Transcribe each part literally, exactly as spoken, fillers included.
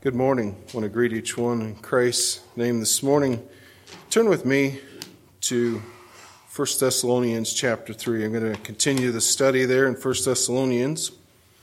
Good morning. I want to greet each one in Christ's name this morning. Turn with me to First Thessalonians chapter three. I'm going to continue the study there in First Thessalonians.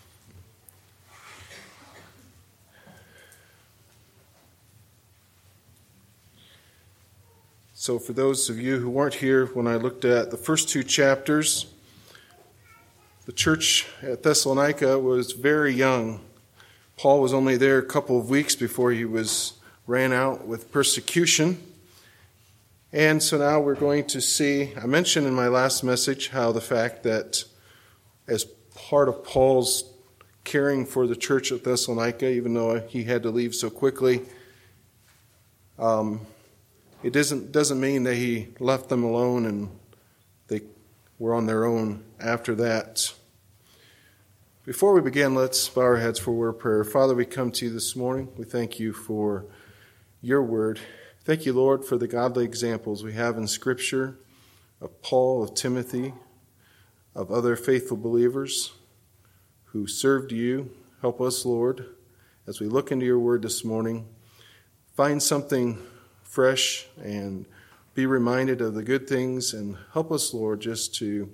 So for those of you who weren't here when I looked at the first two chapters, the church at Thessalonica was very young. Paul was only there a couple of weeks before he was ran out with persecution. And so now we're going to see, I mentioned in my last message how the fact that as part of Paul's caring for the church at Thessalonica, even though he had to leave so quickly, um, it doesn't, doesn't mean that he left them alone and they were on their own after that. Before we begin, let's bow our heads for a word of prayer. Father, we come to you this morning. We thank you for your word. Thank you, Lord, for the godly examples we have in Scripture of Paul, of Timothy, of other faithful believers who served you. Help us, Lord, as we look into your word this morning, find something fresh and be reminded of the good things, and help us, Lord, just to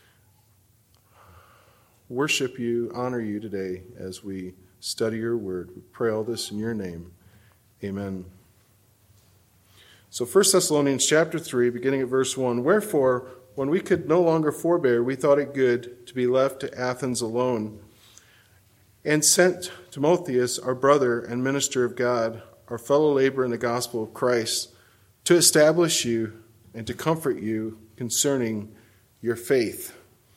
worship you, honor you today as we study your word. We pray all this in your name. Amen. So First Thessalonians chapter three, beginning at verse one. Wherefore, when we could no longer forbear, we thought it good to be left to Athens alone, and sent Timotheus, our brother and minister of God, our fellow laborer in the gospel of Christ, to establish you and to comfort you concerning your faith.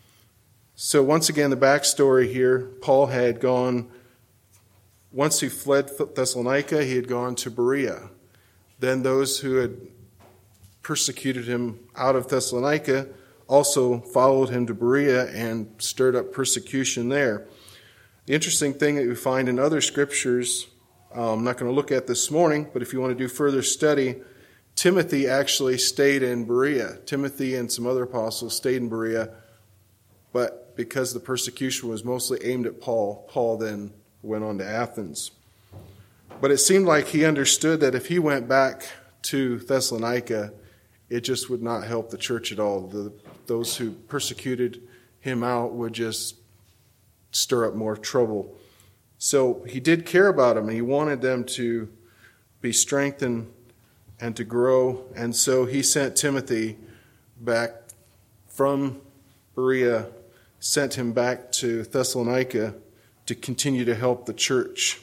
So once again, the backstory here, Paul had gone, once he fled Thessalonica, he had gone to Berea. Then those who had persecuted him out of Thessalonica also followed him to Berea and stirred up persecution there. The interesting thing that we find in other scriptures, um, I'm not going to look at this morning, but if you want to do further study, Timothy actually stayed in Berea. Timothy and some other apostles stayed in Berea, but because the persecution was mostly aimed at Paul, Paul then went on to Athens. But it seemed like he understood that if he went back to Thessalonica, it just would not help the church at all. The, those who persecuted him out would just stir up more trouble. So he did care about them, and he wanted them to be strengthened and to grow. And so he sent Timothy back from Berea, sent him back to Thessalonica to continue to help the church.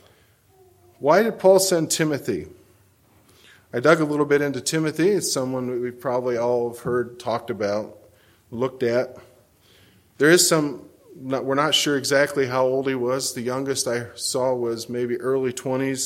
Why did Paul send Timothy? I dug a little bit into Timothy. It's someone that we probably all have heard talked about, looked at. There is some, we're not sure exactly how old he was. The youngest I saw was maybe early twenties.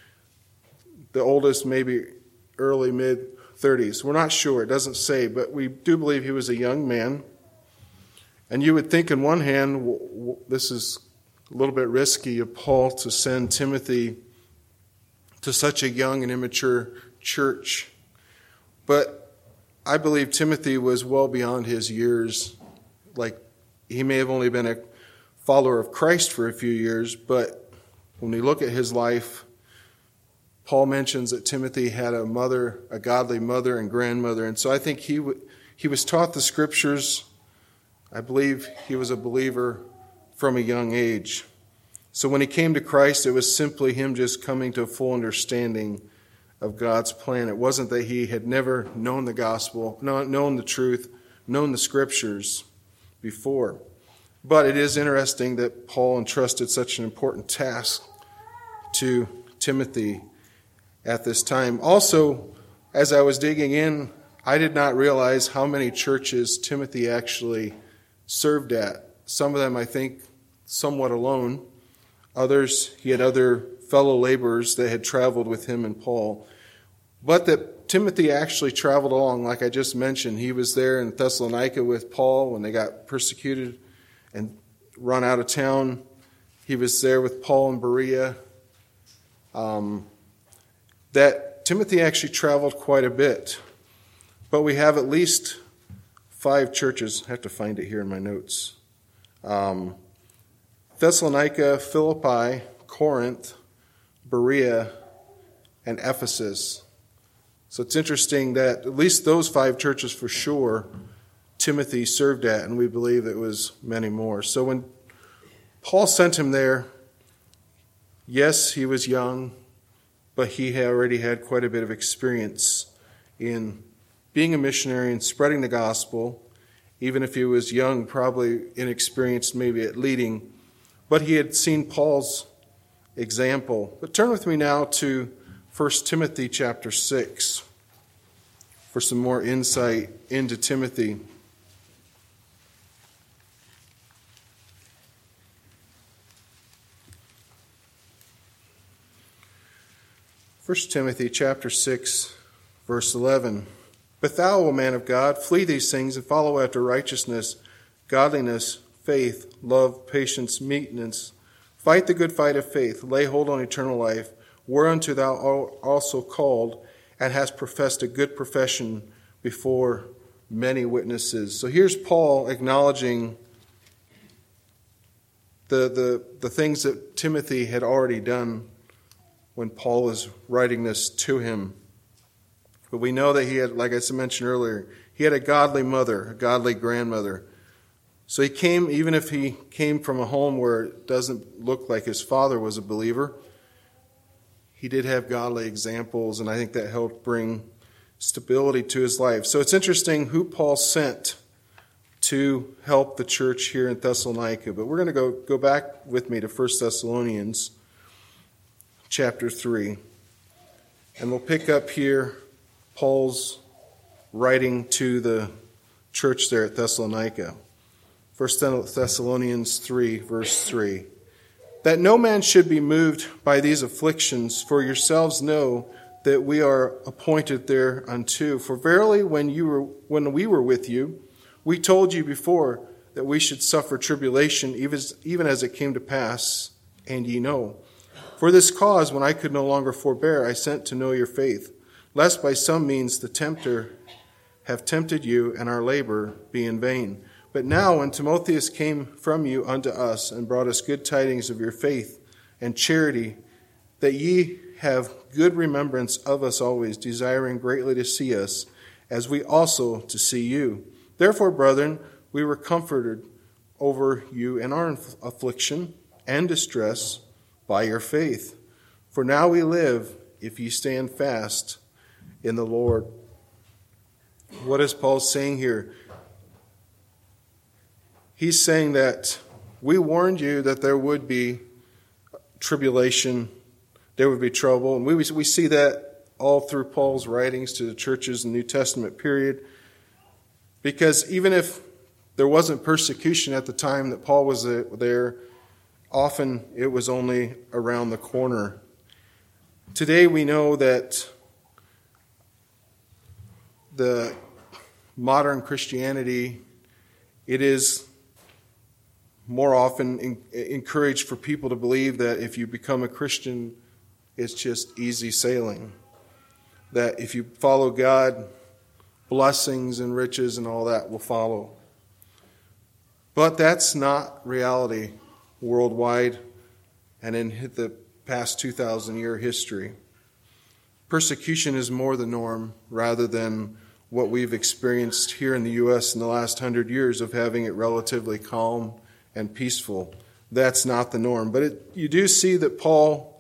The oldest maybe early mid-thirties. We're not sure. It doesn't say, but we do believe he was a young man. And you would think, on one hand, this is a little bit risky of Paul to send Timothy to such a young and immature church. But I believe Timothy was well beyond his years. Like, he may have only been a follower of Christ for a few years, but when we look at his life, Paul mentions that Timothy had a mother, a godly mother and grandmother. And so I think he w- he was taught the scriptures. I believe he was a believer from a young age. So when he came to Christ, it was simply him just coming to a full understanding of God's plan. It wasn't that he had never known the gospel, known the truth, known the scriptures before. But it is interesting that Paul entrusted such an important task to Timothy at this time. Also, as I was digging in, I did not realize how many churches Timothy actually served at. Some of them, I think, somewhat alone. Others, he had other fellow laborers that had traveled with him and Paul. But that Timothy actually traveled along, like I just mentioned. He was there in Thessalonica with Paul when they got persecuted and run out of town. He was there with Paul in Berea. Um, that Timothy actually traveled quite a bit. But we have at least five churches. I have to find it here in my notes. Um, Thessalonica, Philippi, Corinth, Berea, and Ephesus. So it's interesting that at least those five churches for sure Timothy served at, and we believe it was many more. So when Paul sent him there, yes, he was young, but he had already had quite a bit of experience in being a missionary and spreading the gospel, even if he was young, probably inexperienced maybe at leading. But he had seen Paul's example. But turn with me now to First Timothy chapter six for some more insight into Timothy. First Timothy chapter six, verse eleven. But thou, O man of God, flee these things and follow after righteousness, godliness, faith, love, patience, meekness. Fight the good fight of faith. Lay hold on eternal life, whereunto thou art also called, and hast professed a good profession before many witnesses. So here's Paul acknowledging the, the, the things that Timothy had already done when Paul was writing this to him. But we know that he had, like I mentioned earlier, he had a godly mother, a godly grandmother. So he came, even if he came from a home where it doesn't look like his father was a believer, he did have godly examples, and I think that helped bring stability to his life. So it's interesting who Paul sent to help the church here in Thessalonica. But we're going to go, go back with me to First Thessalonians chapter three. And we'll pick up here Paul's writing to the church there at Thessalonica. First Thessalonians three, verse three. That no man should be moved by these afflictions, for yourselves know that we are appointed thereunto. For verily, when you were, when we were with you, we told you before that we should suffer tribulation, even as, even as it came to pass, and ye know. For this cause, when I could no longer forbear, I sent to know your faith, lest by some means the tempter have tempted you, and our labor be in vain. But now, when Timotheus came from you unto us, and brought us good tidings of your faith and charity, that ye have good remembrance of us always, desiring greatly to see us, as we also to see you. Therefore, brethren, we were comforted over you in our affliction and distress by your faith. For now we live, if ye stand fast in the Lord. What is Paul saying here? He's saying that we warned you that there would be tribulation, there would be trouble. And we, we see that all through Paul's writings to the churches in the New Testament period. Because even if there wasn't persecution at the time that Paul was there, often it was only around the corner. Today we know that the modern Christianity, it is more often in, encouraged for people to believe that if you become a Christian, it's just easy sailing. That if you follow God, blessings and riches and all that will follow. But that's not reality worldwide and in the past two thousand year history. Persecution is more the norm rather than what we've experienced here in the U S in the last hundred years of having it relatively calm and peaceful. That's not the norm. But it, you do see that Paul,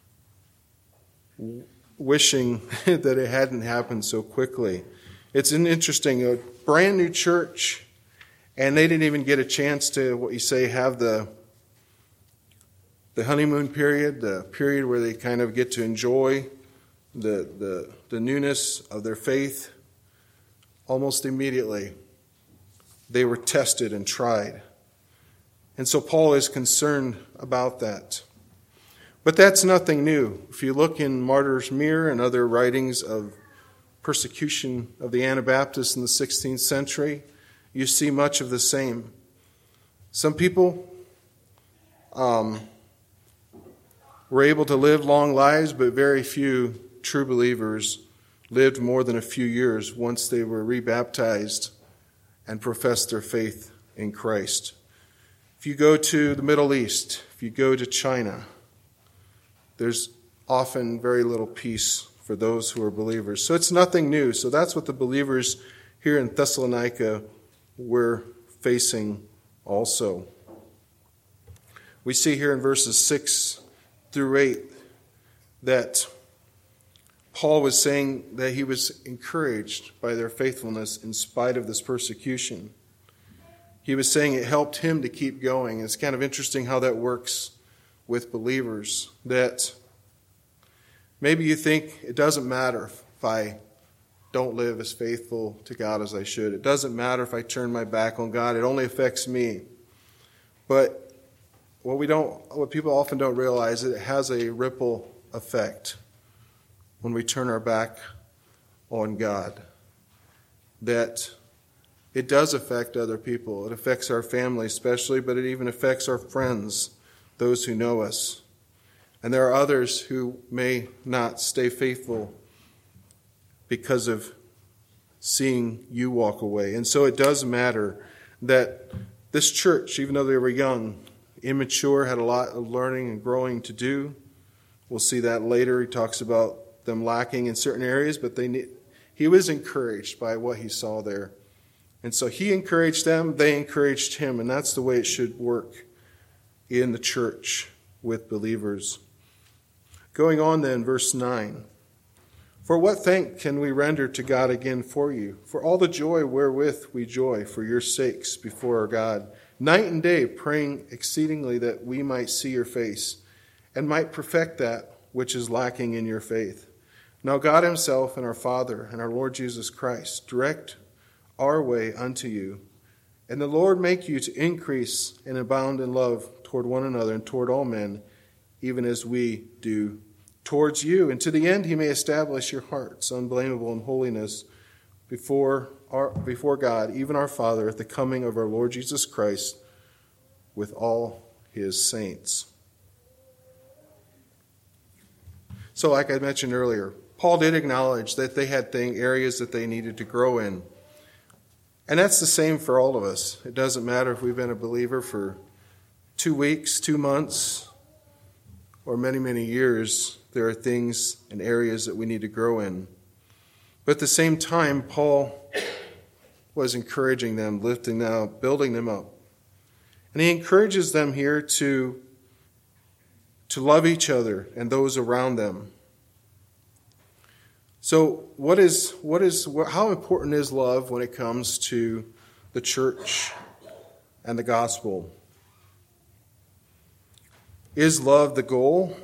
wishing that it hadn't happened so quickly. It's an interesting, a brand new church, and they didn't even get a chance to, what you say, have the the honeymoon period, the period where they kind of get to enjoy the the, the newness of their faith. Almost immediately, they were tested and tried. And so Paul is concerned about that. But that's nothing new. If you look in Martyr's Mirror and other writings of persecution of the Anabaptists in the sixteenth century, you see much of the same. Some people um, were able to live long lives, but very few true believers lived more than a few years once they were rebaptized and professed their faith in Christ. If you go to the Middle East, if you go to China, there's often very little peace for those who are believers. So it's nothing new. So that's what the believers here in Thessalonica were facing also. We see here in verses six through eight that Paul was saying that he was encouraged by their faithfulness in spite of this persecution. He was saying it helped him to keep going. It's kind of interesting how that works with believers, that maybe you think it doesn't matter if I don't live as faithful to God as I should. It doesn't matter if I turn my back on God. It only affects me. But what we don't, what people often don't realize is it has a ripple effect when we turn our back on God. That it does affect other people. It affects our family especially, but it even affects our friends, those who know us. And there are others who may not stay faithful because of seeing you walk away. And so it does matter that this church, even though they were young, immature, had a lot of learning and growing to do. We'll see that later. He talks about them lacking in certain areas, but they need, he was encouraged by what he saw there. And so he encouraged them, they encouraged him, and that's the way it should work in the church with believers. Going on then, verse nine. For what thank can we render to God again for you? For all the joy wherewith we joy for your sakes before our God, night and day praying exceedingly that we might see your face, and might perfect that which is lacking in your faith. Now God himself and our Father and our Lord Jesus Christ direct our way unto you, and the Lord make you to increase and abound in love toward one another and toward all men, even as we do towards you. And to the end he may establish your hearts unblameable in holiness before our before God, even our Father, at the coming of our Lord Jesus Christ with all his saints. So like I mentioned earlier, Paul did acknowledge that they had thing, areas that they needed to grow in. And that's the same for all of us. It doesn't matter if we've been a believer for two weeks, two months, or many, many years. There are things and areas that we need to grow in. But at the same time, Paul was encouraging them, lifting them up, building them up. And he encourages them here to, to love each other and those around them. So what is, what is, how important is love when it comes to the church and the gospel? Is love the goal?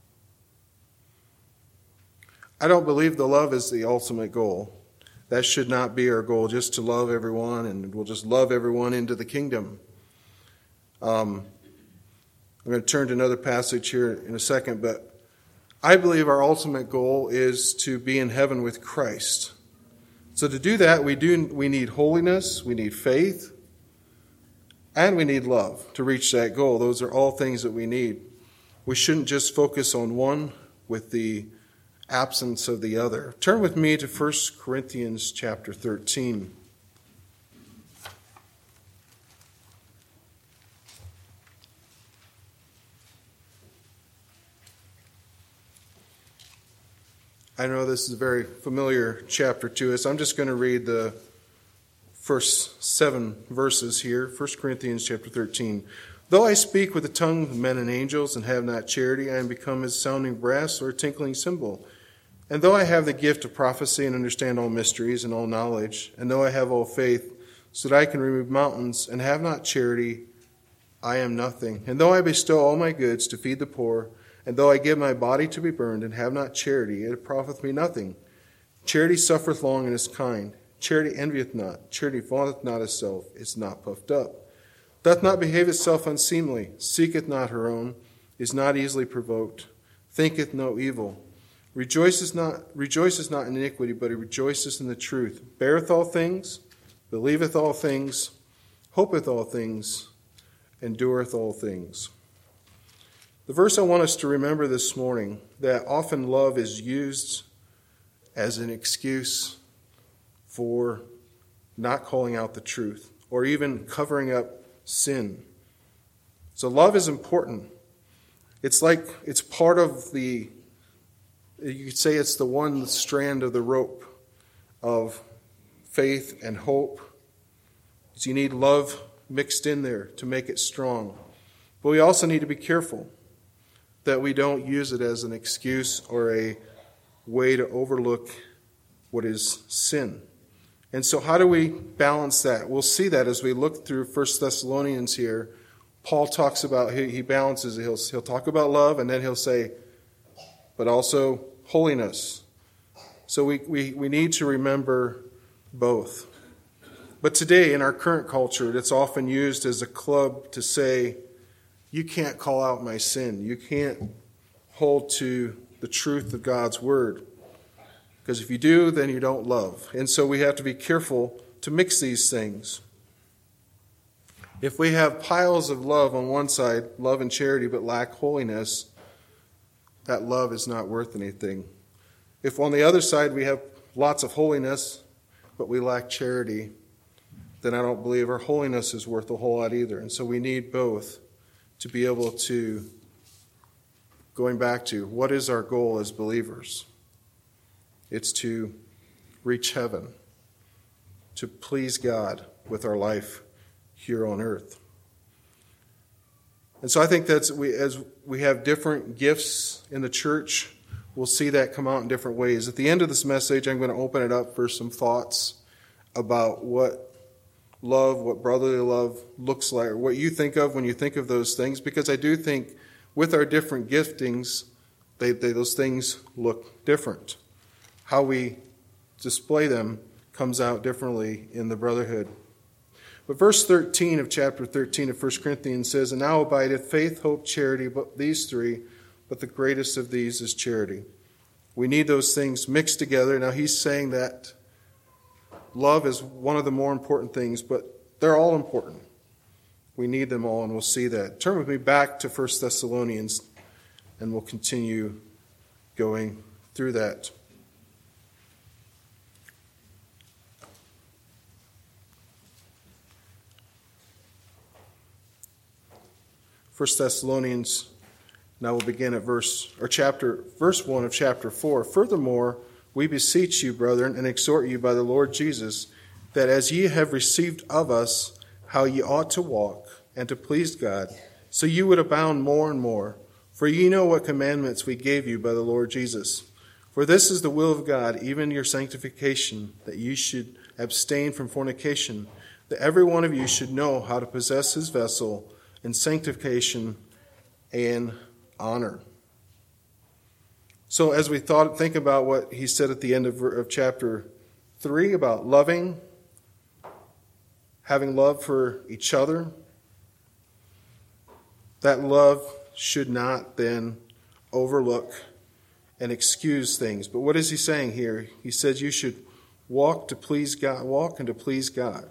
I don't believe the love is the ultimate goal. That should not be our goal, just to love everyone, and we'll just love everyone into the kingdom. Um, I'm going to turn to another passage here in a second, but I believe our ultimate goal is to be in heaven with Christ. So to do that, we do we need holiness, we need faith, and we need love to reach that goal. Those are all things that we need. We shouldn't just focus on one with the absence of the other. Turn with me to First Corinthians chapter thirteen. I know this is a very familiar chapter to us. I'm just going to read the first seven verses here. First Corinthians chapter thirteen. Though I speak with the tongue of men and angels and have not charity, I am become as sounding brass or a tinkling cymbal. And though I have the gift of prophecy and understand all mysteries and all knowledge, and though I have all faith so that I can remove mountains and have not charity, I am nothing. And though I bestow all my goods to feed the poor, and though I give my body to be burned and have not charity, it profiteth me nothing. Charity suffereth long and is kind. Charity envieth not. Charity vaunteth not itself, is not puffed up. Doth not behave itself unseemly, seeketh not her own, is not easily provoked, thinketh no evil. Rejoiceth not, rejoiceth not in iniquity, but rejoiceth in the truth. Beareth all things, believeth all things, hopeth all things, endureth all things. The verse I want us to remember this morning, that often love is used as an excuse for not calling out the truth or even covering up sin. So love is important. It's like it's part of the You could say it's the one strand of the rope of faith and hope. So you need love mixed in there to make it strong. But we also need to be careful that we don't use it as an excuse or a way to overlook what is sin. And so how do we balance that? We'll see that as we look through First Thessalonians here. Paul talks about, he, he balances it. He'll, he'll talk about love, and then he'll say, but also holiness. So we, we, we need to remember both. But today, in our current culture, it's often used as a club to say, you can't call out my sin. You can't hold to the truth of God's word. Because if you do, then you don't love. And so we have to be careful to mix these things. If we have piles of love on one side, love and charity, but lack holiness, that love is not worth anything. If on the other side we have lots of holiness, but we lack charity, then I don't believe our holiness is worth a whole lot either. And so we need both to be able to, going back to, what is our goal as believers? It's to reach heaven, to please God with our life here on earth. And so I think that's, we, as we have different gifts in the church, we'll see that come out in different ways. At the end of this message, I'm going to open it up for some thoughts about what love, what brotherly love looks like, or what you think of when you think of those things, because I do think with our different giftings, they, they, those things look different. How we display them comes out differently in the brotherhood. But verse thirteen of chapter thirteen of First Corinthians says, and now abideth faith, hope, charity, but these three, but the greatest of these is charity. We need those things mixed together. Now he's saying that love is one of the more important things, but they're all important. We need them all, and we'll see that. Turn with me back to First Thessalonians, and we'll continue going through that. First Thessalonians, now we'll begin at verse or chapter verse one of chapter four. Furthermore, we beseech you, brethren, and exhort you by the Lord Jesus, that as ye have received of us how ye ought to walk, and to please God, so you would abound more and more. For ye know what commandments we gave you by the Lord Jesus. For this is the will of God, even your sanctification, that ye should abstain from fornication, that every one of you should know how to possess his vessel in sanctification and honor. So as we thought, think about what he said at the end of, of chapter three about loving, having love for each other, that love should not then overlook and excuse things. But what is he saying here? He says you should walk to please God, walk and to please God.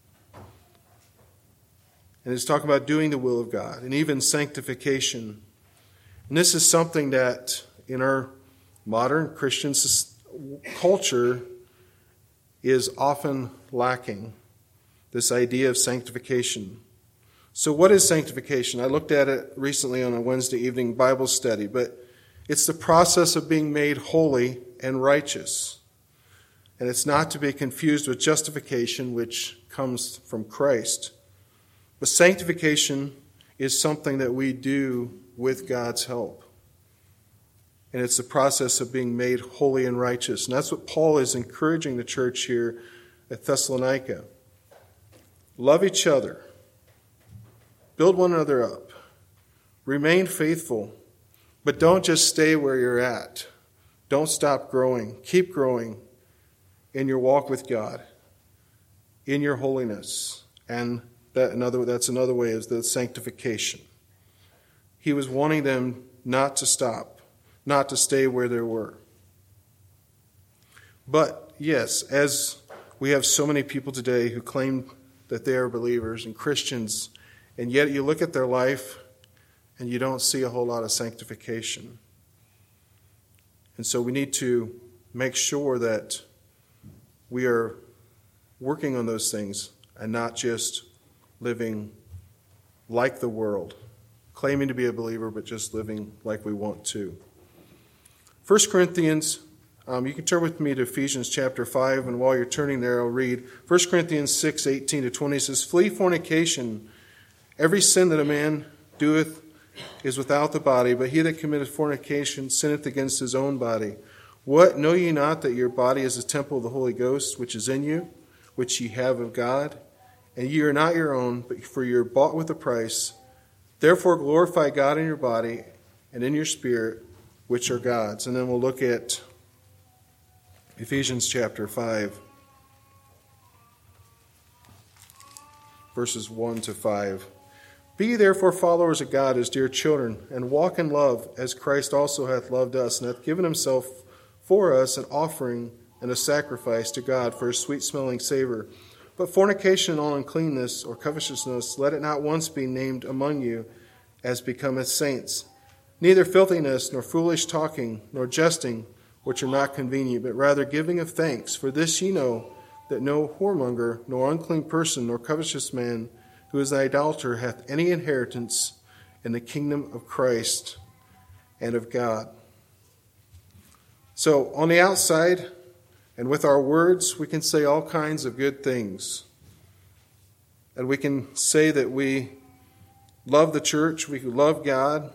And it's talking about doing the will of God and even sanctification. And this is something that in our modern Christian culture is often lacking, this idea of sanctification. So what is sanctification? I looked at it recently on a Wednesday evening Bible study, but it's the process of being made holy and righteous. And it's not to be confused with justification, which comes from Christ. But sanctification is something that we do with God's help. And it's the process of being made holy and righteous. And that's what Paul is encouraging the church here at Thessalonica. Love each other. Build one another up. Remain faithful. But don't just stay where you're at. Don't stop growing. Keep growing in your walk with God, in your holiness. And that another that's another way is the sanctification. He was wanting them not to stop, not to stay where they were. But yes, as we have so many people today who claim that they are believers and Christians, and yet you look at their life and you don't see a whole lot of sanctification. And so we need to make sure that we are working on those things and not just living like the world, claiming to be a believer, but just living like we want to. First Corinthians, um, you can turn with me to Ephesians chapter five, and while you're turning there, I'll read First Corinthians six, eighteen to twenty. It says, "Flee fornication. Every sin that a man doeth is without the body, but he that committeth fornication sinneth against his own body. What, know ye not that your body is a temple of the Holy Ghost, which is in you, which ye have of God? And ye are not your own, but for ye are bought with a price. Therefore glorify God in your body and in your spirit, which are God's." And then we'll look at Ephesians chapter five, verses one to five. "Be ye therefore followers of God as dear children, and walk in love, as Christ also hath loved us, and hath given himself for us an offering and a sacrifice to God for a sweet-smelling savor. But fornication and all uncleanness or covetousness, let it not once be named among you, as becometh saints. Neither filthiness, nor foolish talking, nor jesting, which are not convenient, but rather giving of thanks. For this ye know, that no whoremonger, nor unclean person, nor covetous man, who is an idolater, hath any inheritance in the kingdom of Christ and of God." So, on the outside, and with our words, we can say all kinds of good things. And we can say that we love the church, we love God.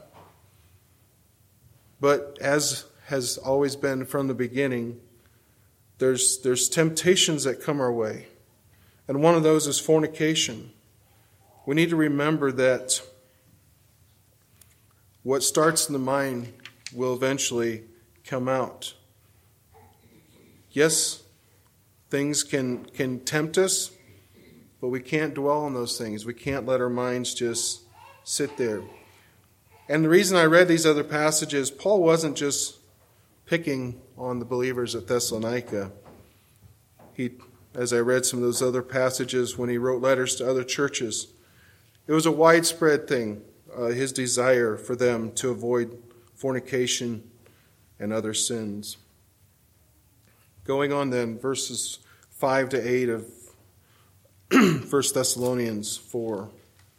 But as has always been from the beginning, there's, there's temptations that come our way. And one of those is fornication. We need to remember that what starts in the mind will eventually come out. Yes, things can, can tempt us, but we can't dwell on those things. We can't let our minds just sit there. And the reason I read these other passages, Paul wasn't just picking on the believers at Thessalonica. He, as I read some of those other passages when he wrote letters to other churches, it was a widespread thing, uh, his desire for them to avoid fornication and other sins. Going on then, verses five to eight of First Thessalonians four.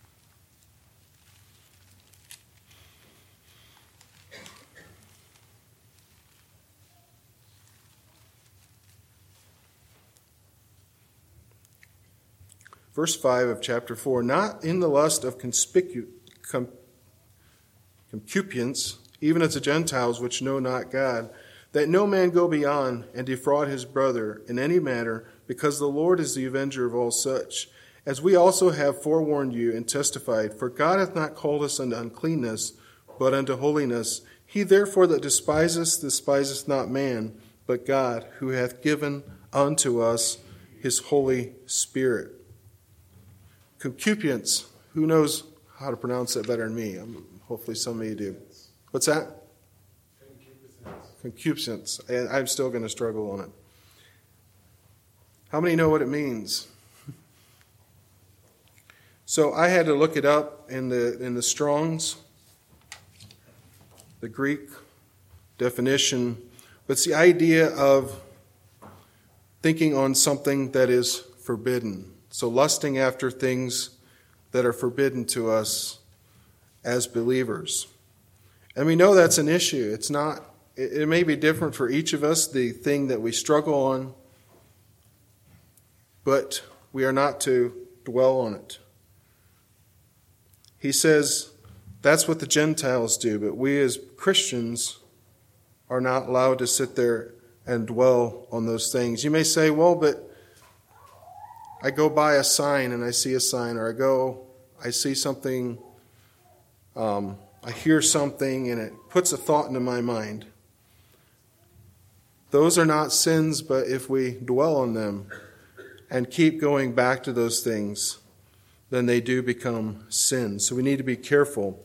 Verse five of chapter four, "Not in the lust of conspicu- com- concupiscence, even as the Gentiles which know not God, that no man go beyond and defraud his brother in any manner, because the Lord is the avenger of all such. As we also have forewarned you and testified, for God hath not called us unto uncleanness, but unto holiness. He therefore that despiseth, despiseth not man, but God, who hath given unto us his Holy Spirit." Concupiscence. Who knows how to pronounce that better than me? Um, hopefully some of you do. What's that? Concupiscence. And I'm still going to struggle on it. How many know what it means? So I had to look it up in the in the Strong's, the Greek definition. But it's the idea of thinking on something that is forbidden. So lusting after things that are forbidden to us as believers. And we know that's an issue. It's not, it, it may be different for each of us, the thing that we struggle on, but we are not to dwell on it. He says that's what the Gentiles do, but we as Christians are not allowed to sit there and dwell on those things. You may say, well, but I go by a sign and I see a sign, or I go, I see something, um, I hear something, and it puts a thought into my mind. Those are not sins, but if we dwell on them and keep going back to those things, then they do become sins. So we need to be careful.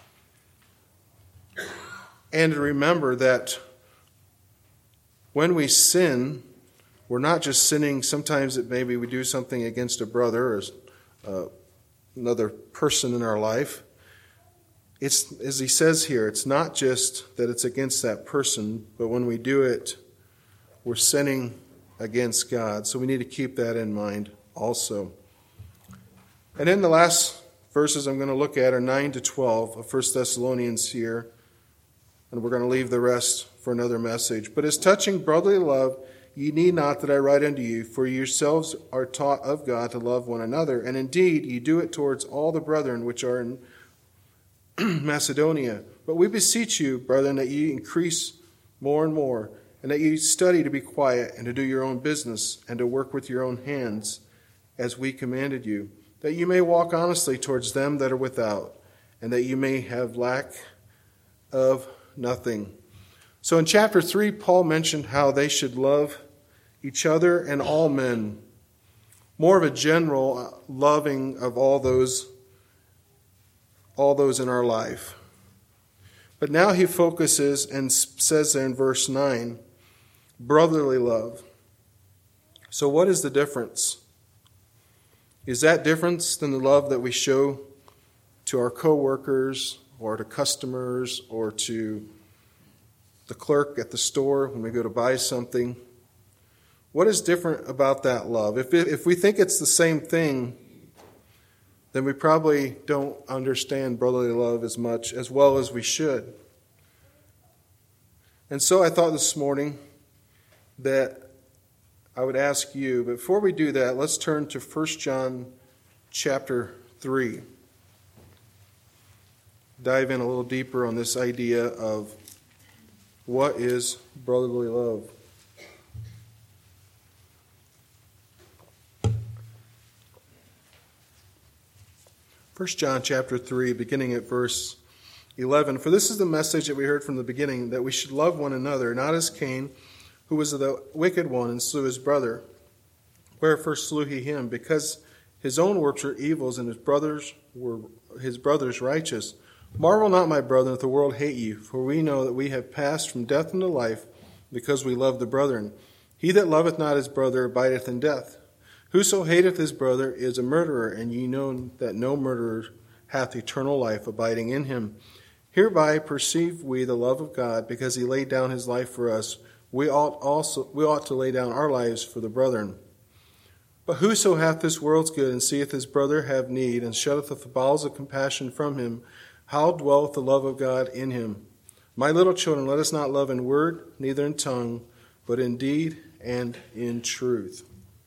And to remember that when we sin, we're not just sinning. Sometimes it maybe we do something against a brother or uh, another person in our life. It's, as he says here, it's not just that it's against that person, but when we do it, we're sinning against God. So we need to keep that in mind also. And then the last verses I'm going to look at are nine to twelve of First Thessalonians here. And we're going to leave the rest for another message. But as touching brotherly love, ye need not that I write unto you, for yourselves are taught of God to love one another. And indeed, ye do it towards all the brethren which are in Macedonia. But we beseech you, brethren, that ye increase more and more, and that ye study to be quiet, and to do your own business, and to work with your own hands, as we commanded you, that you may walk honestly towards them that are without, and that you may have lack of nothing. So in chapter three, Paul mentioned how they should love each other and all men. More of a general loving of all those, all those in our life. But now he focuses and says there in verse nine, brotherly love. So what is the difference? Is that difference than the love that we show to our co-workers or to customers or to the clerk at the store when we go to buy something? What is different about that love? If it, if we think it's the same thing, then we probably don't understand brotherly love as much, as well as we should. And so I thought this morning that I would ask you, but before we do that, let's turn to First John chapter three. Dive in a little deeper on this idea of what is brotherly love. First John chapter three, beginning at verse eleven. For this is the message that we heard from the beginning, that we should love one another, not as Cain, who was the wicked one and slew his brother. Wherefore slew he him? Because his own works were evils, and his brothers were his brothers righteous. Marvel not, my brethren, if the world hate you, for we know that we have passed from death into life, because we love the brethren. He that loveth not his brother abideth in death. Whoso hateth his brother is a murderer, and ye know that no murderer hath eternal life abiding in him. Hereby perceive we the love of God, because he laid down his life for us. We ought also we ought to lay down our lives for the brethren. But whoso hath this world's good, and seeth his brother have need, and shutteth the bowels of compassion from him, how dwelleth the love of God in him? My little children, let us not love in word, neither in tongue, but in deed and in truth.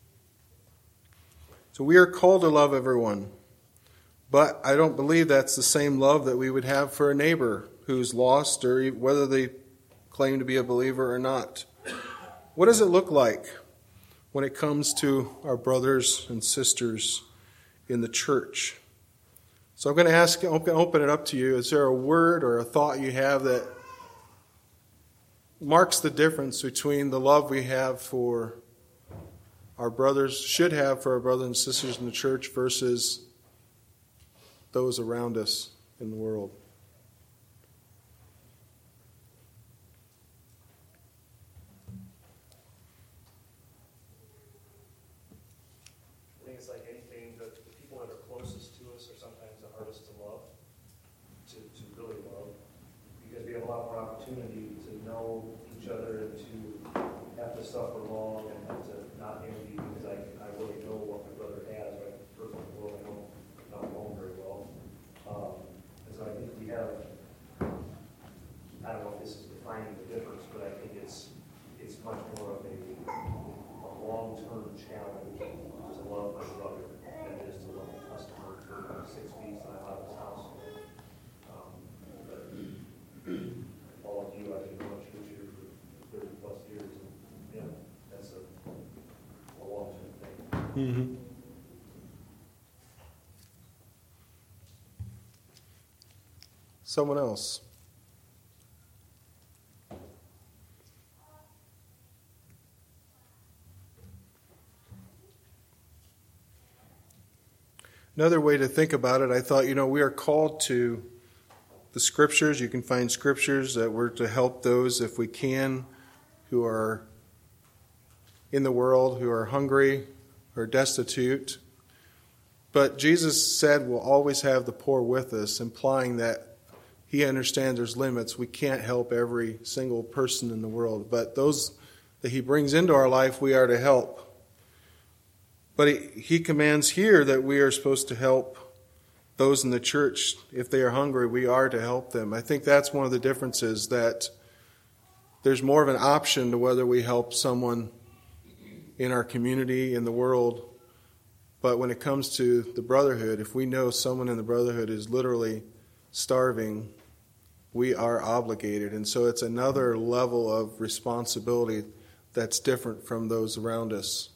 So we are called to love everyone. But I don't believe that's the same love that we would have for a neighbor who's lost, or whether they claim to be a believer or not. What does it look like when it comes to our brothers and sisters in the church? So I'm going to ask, open it up to you. Is there a word or a thought you have that marks the difference between the love we have for our brothers, should have for our brothers and sisters in the church, versus those around us in the world? I think it's like anything, that the people that are closest to us are sometimes the hardest to love, to, to really love, because we have a lot more opportunity to know each other and to have to suffer long and have to not envy, because I, I really know what my brother has, right? First of all, I don't, I don't know him very well. Um, and so I think we have, I don't know if this is defining the difference, but I think it's it's much more of a, a long-term challenge to love my brother than it is to love a customer for six weeks and I'm out of his house. Um, but all of you, I've been going to church here for thirty plus years, and yeah, that's a, a long-term thing. Mm-hmm. Someone else. Another way to think about it, I thought, you know, we are called to the scriptures. You can find scriptures that we're to help those, if we can, who are in the world, who are hungry, who are destitute. But Jesus said we'll always have the poor with us, implying that he understands there's limits. We can't help every single person in the world. But those that he brings into our life, we are to help. But he, he commands here that we are supposed to help those in the church. If they are hungry, we are to help them. I think that's one of the differences, that there's more of an option to whether we help someone in our community, in the world. But when it comes to the brotherhood, if we know someone in the brotherhood is literally starving, we are obligated. And so it's another level of responsibility that's different from those around us.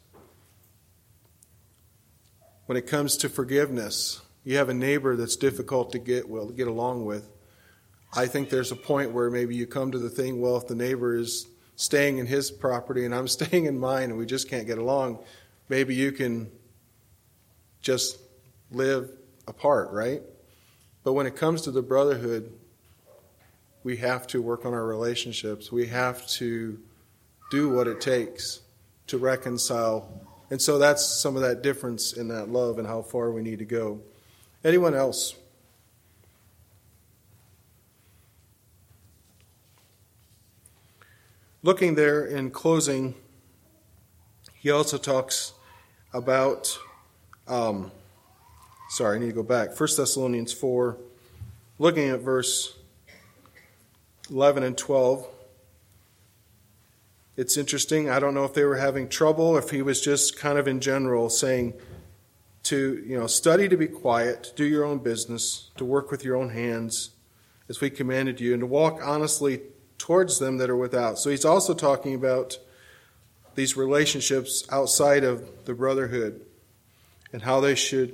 When it comes to forgiveness, you have a neighbor that's difficult to get well get along with. I think there's a point where maybe you come to the thing, well, if the neighbor is staying in his property and I'm staying in mine and we just can't get along, maybe you can just live apart, right? But when it comes to the brotherhood, we have to work on our relationships. We have to do what it takes to reconcile. And so that's some of that difference in that love and how far we need to go. Anyone else? Looking there in closing, he also talks about, um, sorry, I need to go back. First Thessalonians four, looking at verse eleven and twelve. It's interesting. I don't know if they were having trouble, if he was just kind of in general saying to, you know, study to be quiet, to do your own business, to work with your own hands, as we commanded you, and to walk honestly towards them that are without. So he's also talking about these relationships outside of the brotherhood and how they should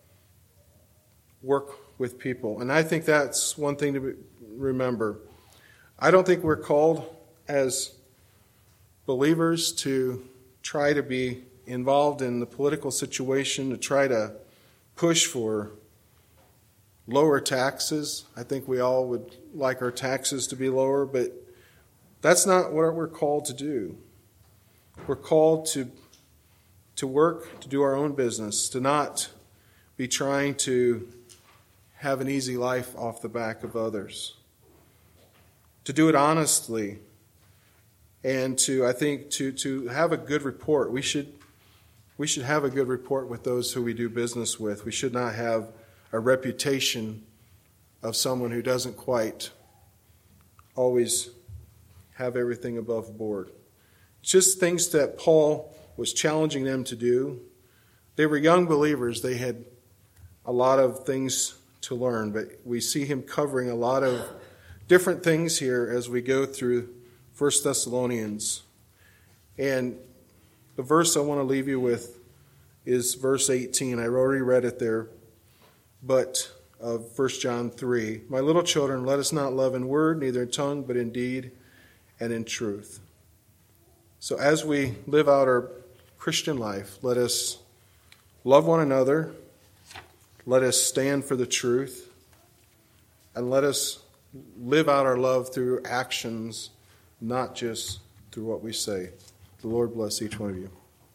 work with people. And I think that's one thing to remember. I don't think we're called as believers to try to be involved in the political situation, to try to push for lower taxes. I think we all would like our taxes to be lower, but that's not what we're called to do. We're called to, to work, to do our own business, to not be trying to have an easy life off the back of others, to do it honestly, and to, I think, to, to have a good report. We should, we should have a good report with those who we do business with. We should not have a reputation of someone who doesn't quite always have everything above board. It's just things that Paul was challenging them to do. They were young believers. They had a lot of things to learn, but we see him covering a lot of different things here as we go through First Thessalonians. And the verse I want to leave you with is verse eighteen. I already read it there. But of First John three, my little children, let us not love in word, neither in tongue, but in deed and in truth. So as we live out our Christian life, let us love one another, let us stand for the truth, and let us live out our love through actions, not just through what we say. The Lord bless each one of you.